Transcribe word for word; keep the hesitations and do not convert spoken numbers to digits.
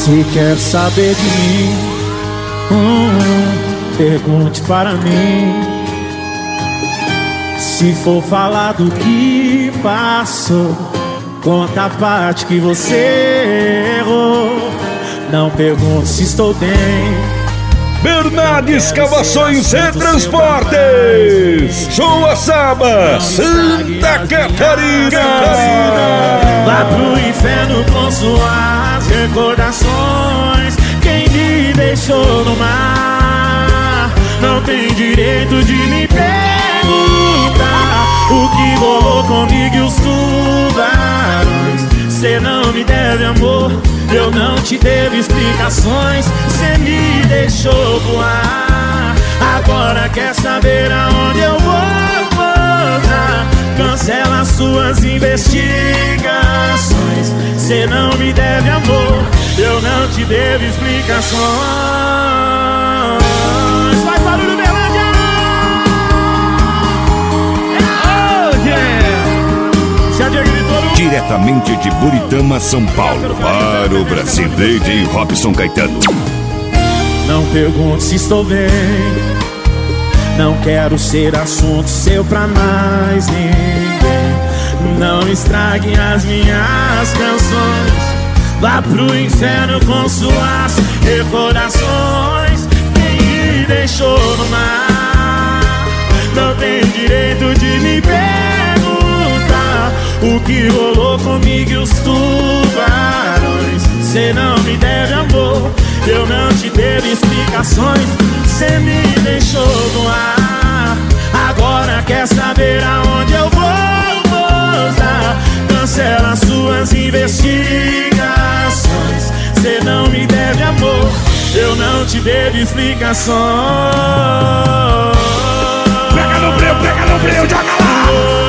Se quer saber de mim, hum, pergunte para mim. Se for falar do que passou, conta a parte que você errou. Não pergunte se estou bem. Bernardes Escavações e Transportes, Joaçaba, Santa Catarina. Vá pro inferno com suas recordações. Quem me deixou no mar não tem direito de me perguntar o que rolou comigo e os tubarões. Cê não me deve amor, eu não te devo explicações. Cê me deixou voar, agora quer saber aonde eu vou pousar. Cancela suas investigações. Cê não me deve amor, eu não te devo explicações. Faz barulho, Berlândia! Oh, yeah! Já gritou. Diretamente de Buritama, São Paulo, para o Brasil, D J Robson Caetano. Não pergunte se estou bem, não quero ser assunto seu pra mais ninguém. Não estrague as minhas canções. Vá pro inferno com suas recordações. Quem me deixou no mar não tem direito de me perguntar o que rolou comigo e os tubarões. Cê não me deve amor, eu não te devo explicações. Cê me deixou no ar, agora quer saber aonde eu vou pousar. Cancela suas investigações. Cê não me deve amor, eu não te devo explicações. Pega no breu, pega no breu, joga lá!